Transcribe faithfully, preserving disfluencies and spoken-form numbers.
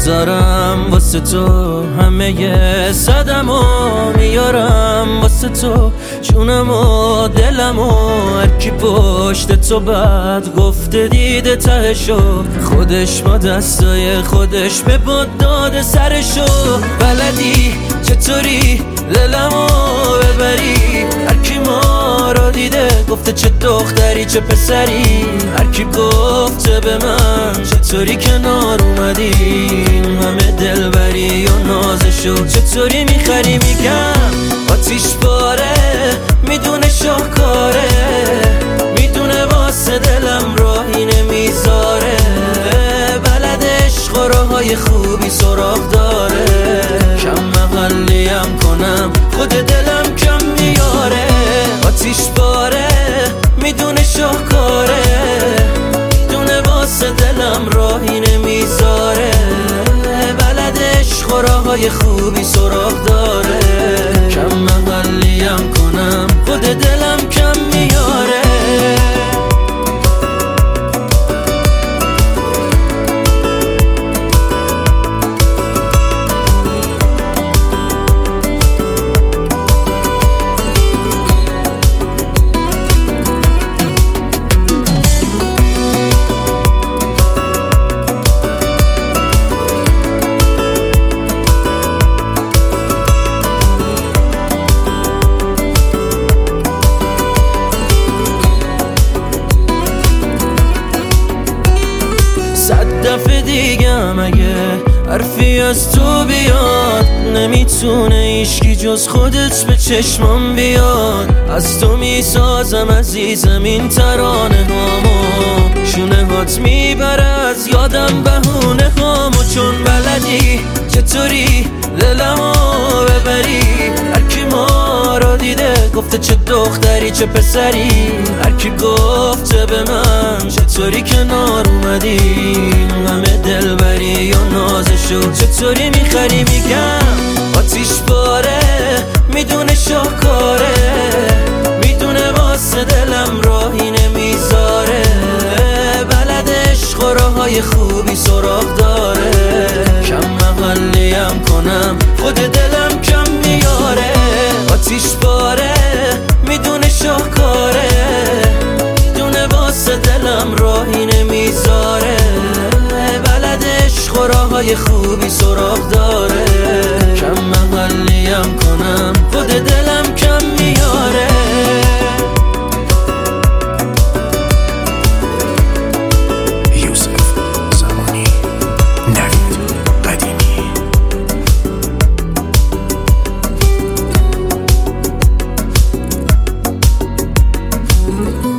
میگذارم واسه تو، همه صدمو میارم واسه تو، جونم و دلم و هرکی پشت تو بد گفته دیده تهشو، خودش با دستای خودش به باد داده سرشو. بلدی چطوری دلمو ببری، هرکی ما رو دیده گفته چه دختری چه پسری، هرکی گفته به من چطوری کنار اومدی، همه دلبری و نازشو چطوری میخری. میگم آتیش باره میدونه شاهکاره، میدونه واسه دلم راهی نمیذاره، بلد عشق و راههای خوبی سراغ داره، کم مقلی هم کنم خود دلم کم میاره. آتیش باره میدونه شاهکاره، میدونه واسه دلم راهی نمیذاره، بلد عشق و راههای خوبی سراغ داره، کم مقلی هم کنم خود دلم کم میاره. صد دفعه دیگم اگه حرفی از تو بیاد، نمیتونه ایشکی جز خودت به چشمم بیاد. از تو میسازم عزیزم این ترانه هامو، شونه هات میبره از یادم بهونه هامو، چون بلدی چطوری دلمو ببری، هرکی ما رو دیده گفته چه دختری چه پسری، هرکی گفته به من چطوری کنار اومدی، همه دلبری و نازشو چطوری میخری. میگم آتیش باره میدونه شاهکاره، میدونه واسه دلم راهی نمیذاره، بلد عشق و راههای خوبی سراغ داره، کم مقلی هم کنم خود دلم کم میاره. آتیش باره میدونه شاهکاره، میدونه واسه دلم راهی نمیذاره، بلد عشق و راههای خوبی سراغ داره، کم مقلی هم کنم خود دلم کم میاره. Mm-hmm.